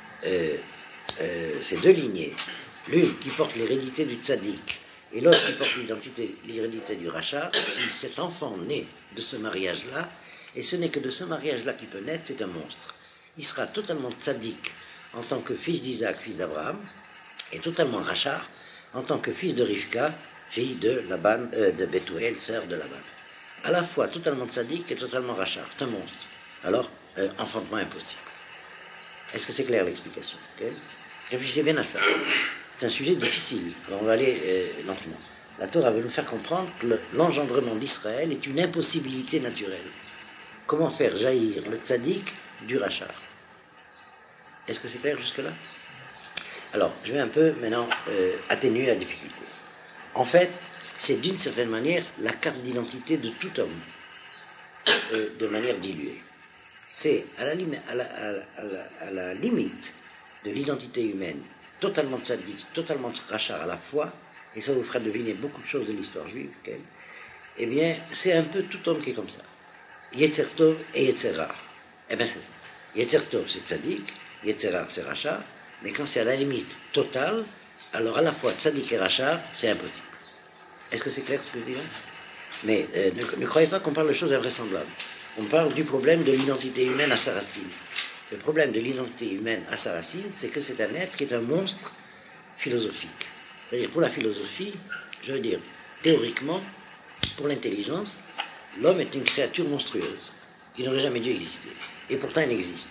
ces deux lignées, l'une qui porte l'hérédité du Tzaddik et l'autre qui porte l'hérédité du Rachar, si cet enfant naît de ce mariage-là, et ce n'est que de ce mariage-là qu'il peut naître, c'est un monstre. Il sera totalement Tzaddik en tant que fils d'Isaac, fils d'Abraham, et totalement Rachar en tant que fils de Rivka, fille de Laban, de Bethuel, sœur de Laban. À la fois totalement tzaddik et totalement rachar. C'est un monstre. Alors, enfantement impossible. Est-ce que c'est clair l'explication? Okay. Réfléchissez bien à ça. C'est un sujet difficile. Alors on va aller lentement. La Torah veut nous faire comprendre que l'engendrement d'Israël est une impossibilité naturelle. Comment faire jaillir le tzaddik du rachar? Est-ce que c'est clair jusque-là? Alors, je vais un peu maintenant atténuer la difficulté. En fait, c'est d'une certaine manière la carte d'identité de tout homme, de manière diluée. C'est à la limite de l'identité humaine, totalement tzaddik, totalement rachar à la fois, et ça vous fera deviner beaucoup de choses de l'histoire juive, okay? Eh bien, c'est un peu tout homme qui est comme ça. Yetzer Tov et Yetzer Ra. Eh bien, c'est ça. Yetzer Tov, c'est tzaddik, Yetzer Ra, c'est rachar, mais quand c'est à la limite totale, alors à la fois tzaddik et rachar, c'est impossible. Est-ce que c'est clair ce que je dis là? Mais ne croyez pas qu'on parle de choses invraisemblables. On parle du problème de l'identité humaine à sa racine. Le problème de l'identité humaine à sa racine, c'est que c'est un être qui est un monstre philosophique. C'est-à-dire, pour la philosophie, je veux dire, théoriquement, pour l'intelligence, l'homme est une créature monstrueuse, qui n'aurait jamais dû exister. Et pourtant, il existe.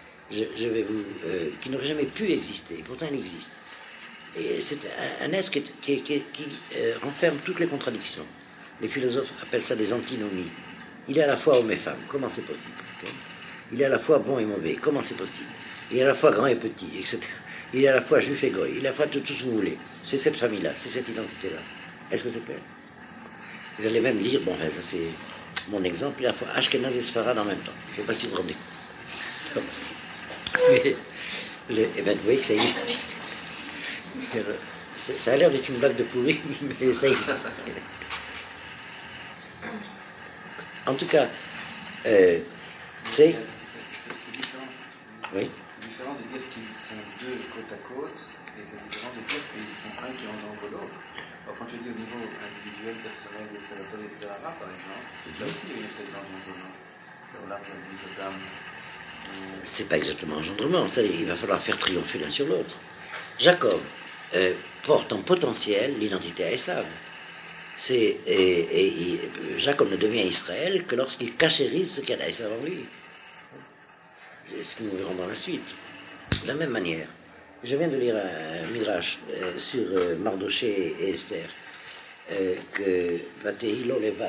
Qui n'aurait jamais pu exister, et pourtant, il existe. Et c'est un être qui renferme toutes les contradictions. Les philosophes appellent ça des antinomies. Il est à la fois homme et femme. Comment c'est possible? Okay? Il est à la fois bon et mauvais. Comment c'est possible? Il est à la fois grand et petit, etc. Il est à la fois juif et goy. Il est à la fois tout ce que vous voulez. C'est cette famille-là, c'est cette identité-là. Est-ce que c'est clair? Vous allez même dire, bon, ça c'est mon exemple, il est à la fois Ashkenaz et Sfarad en même temps. Je ne sais pas si vous vous rendez compte. Mais, eh bien, vous voyez que ça existe. Ça a l'air d'être une blague de pourri, mais ça existe. En tout cas, c'est... C'est différent. Oui. C'est différent de dire qu'ils sont deux côte à côte, et c'est différent de dire qu'ils sont un qui engendre l'autre. Alors quand tu dis au niveau individuel, personnel, et Salvatore, etc., par exemple, là aussi il y a une espèce d'engendrement. C'est pas exactement engendrement, il va falloir faire triompher l'un sur l'autre. Jacob porte en potentiel l'identité à Esav. Jacob ne devient Israël que lorsqu'il cachérise ce qu'il y a à Esav en lui. C'est ce que nous verrons dans la suite. De la même manière, je viens de lire un midrash sur Mardoché et Esther, que Vatehilo Levat,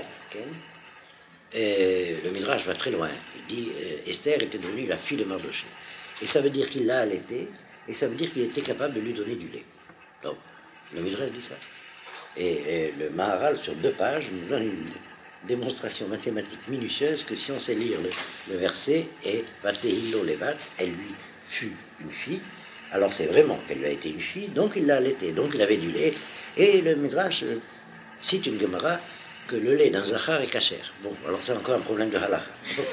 le midrash va très loin. Il dit Esther était devenue la fille de Mardoché. Et ça veut dire qu'il l'a allaitée, et ça veut dire qu'il était capable de lui donner du lait. Donc, le midrash dit ça. Et le Maharal, sur 2 pages, nous donne une démonstration mathématique minutieuse que si on sait lire le verset, et Vatehilo Levat, elle lui fut une fille, alors c'est vraiment qu'elle lui a été une fille, donc il l'a allaitée, donc il avait du lait. Et le midrash cite une Gemara que le lait d'un zachar est kasher. Bon, alors c'est encore un problème de halakha.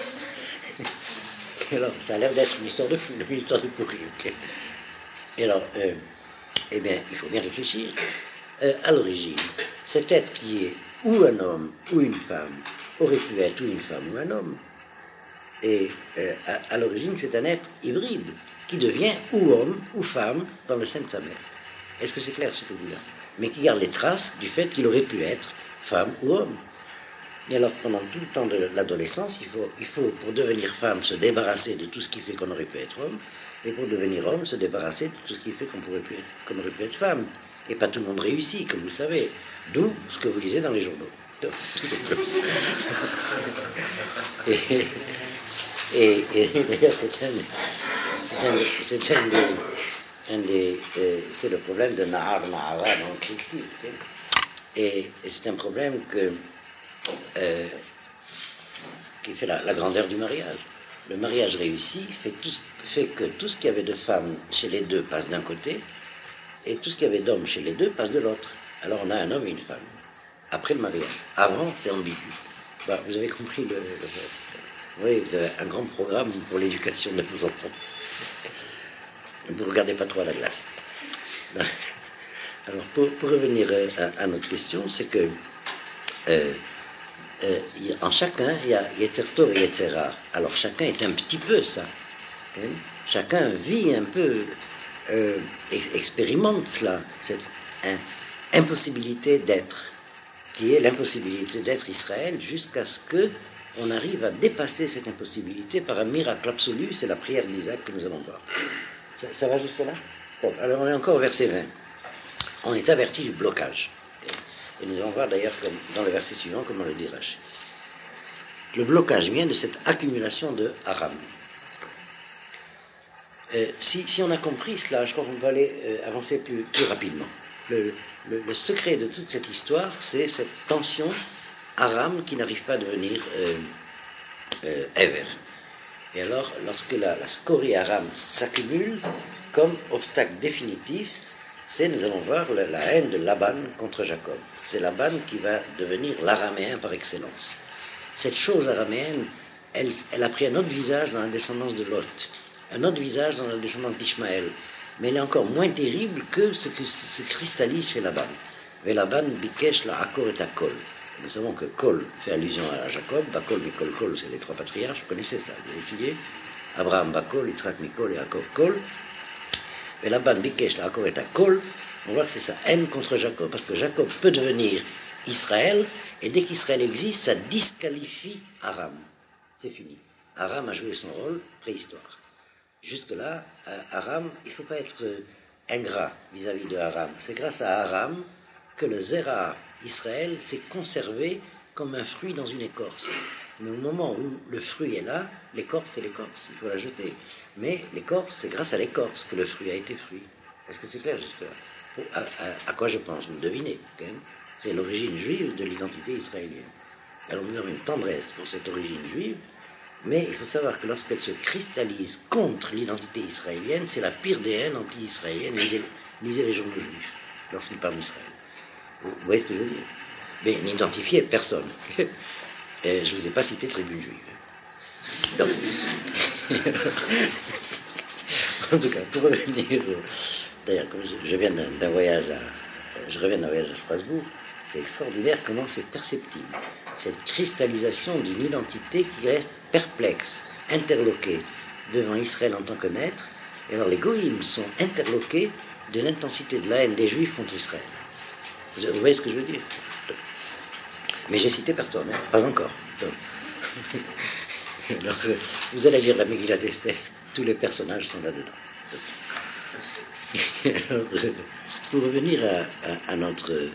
Alors, ça a l'air d'être une histoire de fou, une histoire de pourri. Okay. Et alors, eh bien, il faut bien réfléchir. À l'origine, cet être qui est ou un homme ou une femme aurait pu être ou une femme ou un homme. Et à l'origine, c'est un être hybride qui devient ou homme ou femme dans le sein de sa mère. Est-ce que c'est clair ce que je dis là? Mais qui garde les traces du fait qu'il aurait pu être femme ou homme. Et alors, pendant tout le temps de l'adolescence, il faut, pour devenir femme, se débarrasser de tout ce qui fait qu'on aurait pu être homme, et pour devenir homme, se débarrasser de tout ce qui fait qu'on aurait pu être femme. Et pas tout le monde réussit, comme vous le savez. D'où ce que vous lisez dans les journaux. Et d'ailleurs, c'est le problème de Nahar Nahara dans le Christ. Et c'est un problème qui fait la grandeur du mariage. Le mariage réussi fait que tout ce qu'il y avait de femmes chez les deux passe d'un côté, et tout ce qu'il y avait d'hommes chez les deux passe de l'autre. Alors on a un homme et une femme. Après le mariage. Avant, c'est ambigu. Bah, vous avez compris le oui, vous avez un grand programme pour l'éducation de vos enfants. Vous ne regardez pas trop à la glace. Alors, pour revenir à notre question, c'est que en chacun, il y a Yetzer Tov et Yetzer Ra. Alors, chacun est un petit peu ça. Hein? Chacun vit un peu, expérimente cela, cette impossibilité d'être, qui est l'impossibilité d'être Israël, jusqu'à ce qu'on arrive à dépasser cette impossibilité par un miracle absolu. C'est la prière d'Isaac que nous allons voir. Ça va jusque-là? Bon, alors on est encore au verset 20. On est averti du blocage. Et nous allons voir d'ailleurs dans le verset suivant comment le dit Rashi. Le blocage vient de cette accumulation de haram. Si on a compris cela, je crois qu'on va aller avancer plus rapidement. Le secret de toute cette histoire, c'est cette tension haram qui n'arrive pas à devenir ever. Et alors, lorsque la scorie haram s'accumule, comme obstacle définitif, nous allons voir la haine de Laban contre Jacob. C'est Laban qui va devenir l'araméen par excellence. Cette chose araméenne, elle a pris un autre visage dans la descendance de Lot, un autre visage dans la descendance d'Ishmaël, mais elle est encore moins terrible que ce qui se cristallise chez Laban. Et Laban bikesh la akor et akol. Nous savons que Kol fait allusion à Jacob, Bakol, Mikol, Kol, c'est les 3 patriarches, vous connaissez ça, vous avez étudié. Abraham, Bakol, Yitzhak, Mikol et Jacob, Kol. Et Laban bikesh la akor et akol. On voit que c'est sa haine contre Jacob, parce que Jacob peut devenir Israël, et dès qu'Israël existe, ça disqualifie Aram. C'est fini. Aram a joué son rôle préhistoire. Jusque-là, Aram, il ne faut pas être ingrat vis-à-vis de Aram. C'est grâce à Aram que le Zera Israël s'est conservé comme un fruit dans une écorce. Mais au moment où le fruit est là, l'écorce, c'est l'écorce, il faut la jeter. Mais l'écorce, c'est grâce à l'écorce que le fruit a été fruit. Est-ce que c'est clair jusque-là? À quoi je pense? Vous le devinez. Okay? C'est l'origine juive de l'identité israélienne. Alors nous avons une tendresse pour cette origine juive, mais il faut savoir que lorsqu'elle se cristallise contre l'identité israélienne, c'est la pire des haines anti-israéliennes. Lisez les journaux juifs lorsqu'ils parlent d'Israël. Vous voyez ce que je veux dire? Mais n'identifiez personne. Et je ne vous ai pas cité tribune juive. Donc, en tout cas, pour revenir, d'ailleurs, comme je reviens d'un voyage à Strasbourg, c'est extraordinaire comment c'est perceptible. Cette cristallisation d'une identité qui reste perplexe, interloquée devant Israël en tant que maître. Et alors les goïms sont interloqués de l'intensité de la haine des Juifs contre Israël. Vous voyez ce que je veux dire? Mais j'ai cité personne, hein, pas encore. Donc, alors, vous allez lire la Megillah d'Esther, tous les personnages sont là-dedans. Alors, pour revenir à notre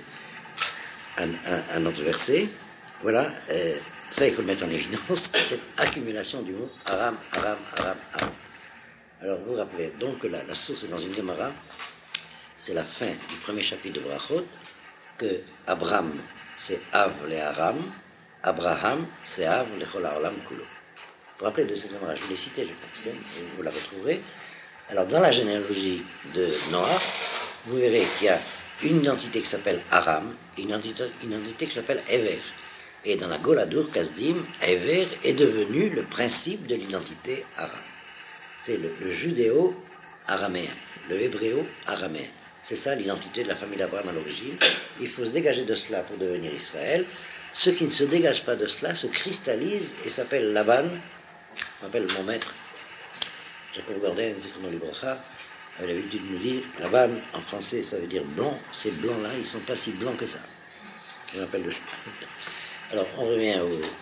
verset, voilà, ça il faut le mettre en évidence, cette accumulation du mot Aram, Aram, Aram, Aram. Alors vous vous rappelez, donc la source est dans une Gemara, c'est la fin du premier chapitre de Brachot, que Abraham c'est Av le Aram, Abraham c'est Av le Chol Haolam Kulo. Vous vous rappelez de cette Gemara, je vous l'ai cité, je pense, vous la retrouverez. Alors dans la généalogie de Noach, vous verrez qu'il y a une identité qui s'appelle Aram, et une identité qui s'appelle Ever. Et dans la Goladur Kasdim, Ever est devenu le principe de l'identité Aram. C'est le judéo-araméen, le hébréo-araméen. C'est ça l'identité de la famille d'Abraham à l'origine. Il faut se dégager de cela pour devenir Israël. Ceux qui ne se dégagent pas de cela se cristallisent et s'appellent Laban. Je m'appelle mon maître, Jacob Gordon, Zichrono Libracha, avait l'habitude de nous dire, Laban, en français, ça veut dire blanc. Ces blancs-là, ils ne sont pas si blancs que ça. Je m'appelle de ça. Alors, on revient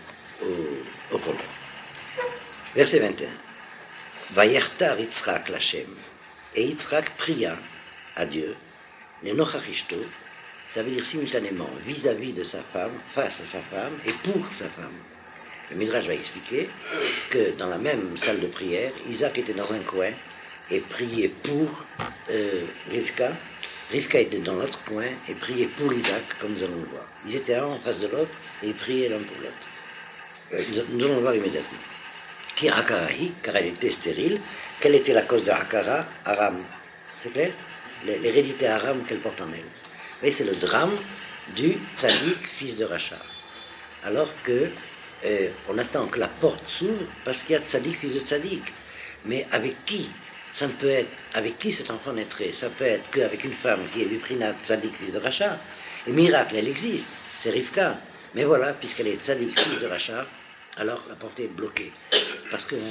au problème. Verset 21. Vayartar Yitzhak Lachem. Et Yitzhak pria à Dieu, les Nochachishto, ça veut dire simultanément vis-à-vis de sa femme, face à sa femme et pour sa femme. Le Midrash va expliquer que dans la même salle de prière, Isaac était dans un coin et priait pour Rivka. Rivka était dans l'autre coin et priait pour Isaac, comme nous allons le voir. Ils étaient un en face de l'autre et ils priaient l'un pour l'autre. Nous allons le voir immédiatement. Qui Akarahi, car elle était stérile. Quelle était la cause de Akara? Aram. C'est clair? L'hérédité Aram qu'elle porte en elle. Vous voyez, c'est le drame du tzaddik, fils de Rachar. Alors que on attend que la porte s'ouvre parce qu'il y a tzaddik, fils de tzaddik. Mais avec qui? Ça ne peut être avec qui cet enfant naîtrait. Ça peut être qu'avec une femme qui est Viprinat, tzaddik, fils de Rachar. Et miracle, elle existe, c'est Rivka. Mais voilà, puisqu'elle est tzaddik, fils de Rachar, alors la porte est bloquée. Parce qu'on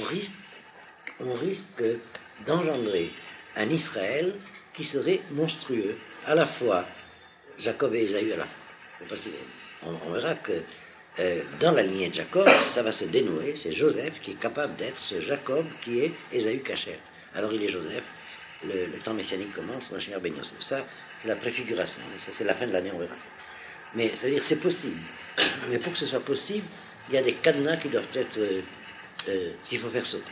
risque d'engendrer un Israël qui serait monstrueux, à la fois Jacob et Ésaü à la fois. On verra que dans la lignée de Jacob, ça va se dénouer, c'est Joseph qui est capable d'être ce Jacob qui est Ésaü Kacher. Alors il est Joseph, le temps messianique commence, Mashiach ben Yosef. Ça, c'est la préfiguration, ça, c'est la fin de l'année, on verra ça. Mais ça veut dire c'est possible. Mais pour que ce soit possible, il y a des cadenas qui doivent être, qu'il faut faire sauter.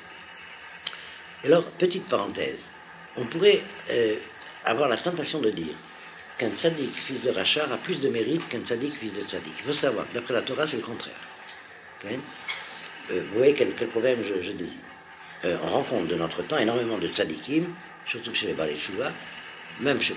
Alors, petite parenthèse, on pourrait avoir la tentation de dire qu'un tzaddik, fils de Rachar, a plus de mérite qu'un tzaddik, fils de tzaddik. Il faut savoir que d'après la Torah, c'est le contraire. Okay? Vous voyez quel problème je désire. On rencontre de notre temps énormément de tzaddikim, surtout chez les Balei Tshuva, même chez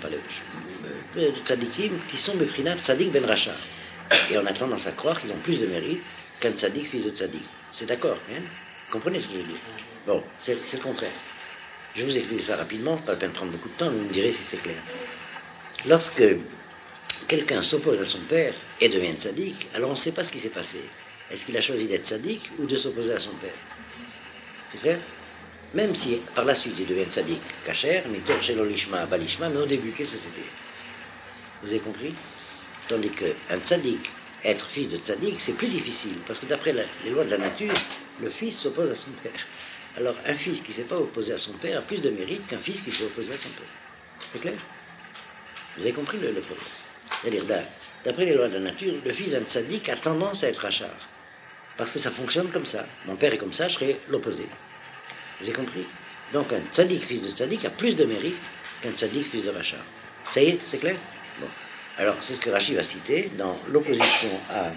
les tzaddikim qui sont beprinat tzaddik ben Rachar. Et on a tendance à croire qu'ils ont plus de mérite qu'un tzaddik, fils de tzaddik. C'est d'accord, hein? Vous comprenez ce que je veux dire? Bon, c'est le contraire. Je vous explique ça rapidement, pas la peine de prendre beaucoup de temps, vous me direz si c'est clair. Lorsque quelqu'un s'oppose à son père et devient tzaddik, alors on ne sait pas ce qui s'est passé. Est-ce qu'il a choisi d'être tzaddik ou de s'opposer à son père? C'est clair? Même si par la suite il devient tzaddik kacher, mitor shelo lishma balishma, mais au début, qu'est-ce que c'était? Vous avez compris? Tandis qu'un tzaddik, être fils de tzaddik, c'est plus difficile, parce que d'après les lois de la nature, le fils s'oppose à son père. Alors, un fils qui ne s'est pas opposé à son père a plus de mérite qu'un fils qui s'est opposé à son père. C'est clair? Vous avez compris le problème? C'est-à-dire, d'après les lois de la nature, le fils d'un tzaddik a tendance à être rachar. Parce que ça fonctionne comme ça. Mon père est comme ça, je serai l'opposé. Vous avez compris? Donc, un tzaddik, fils de tzaddik, a plus de mérite qu'un tzaddik, fils de rachar. Ça y est, c'est clair? Bon. Alors, c'est ce que Rashi va citer dans l'opposition à...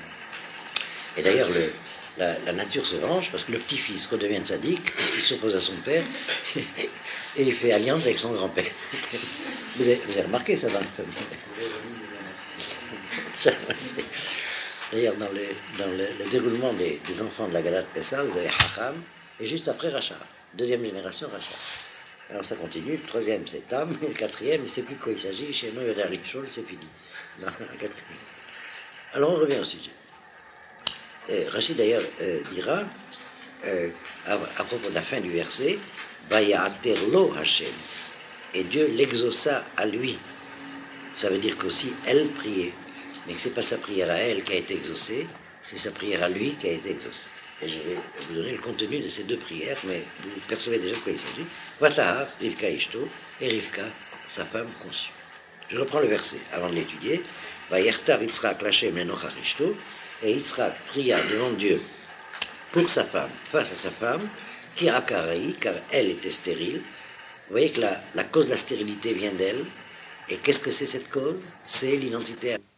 Et d'ailleurs, la nature se venge parce que le petit-fils redevient tzaddik parce qu'il s'oppose à son père et il fait alliance avec son grand-père. Vous avez remarqué ça dans le D'ailleurs, dans le déroulement des enfants de la Gadat Pessah, vous avez Hacham et juste après Rachar. Deuxième génération, Rachar. Alors ça continue, le troisième c'est Tam, et le quatrième, il ne sait plus de quoi il s'agit, chez nous, Yoder Lichol, c'est fini. Non, alors on revient au sujet. Rachid d'ailleurs dira, à propos de la fin du verset, Vaya'ater lo Hashem. et Dieu l'exauça à lui. Ça veut dire qu'aussi elle priait, mais que ce n'est pas sa prière à elle qui a été exaucée, c'est sa prière à lui qui a été exaucée. Et je vais vous donner le contenu de ces deux prières, mais vous percevez déjà de quoi il s'agit. Vatahar, Rivka Ishto, et Rivka, sa femme conçue. Je reprends le verset avant de l'étudier. Vayertar Yitzhak Lachem lenochach Ishto, et Yitzhak pria devant Dieu pour sa femme, face à sa femme, qui a Karaï, car elle était stérile. Vous voyez que la cause de la stérilité vient d'elle. Et qu'est-ce que c'est cette cause? C'est l'identité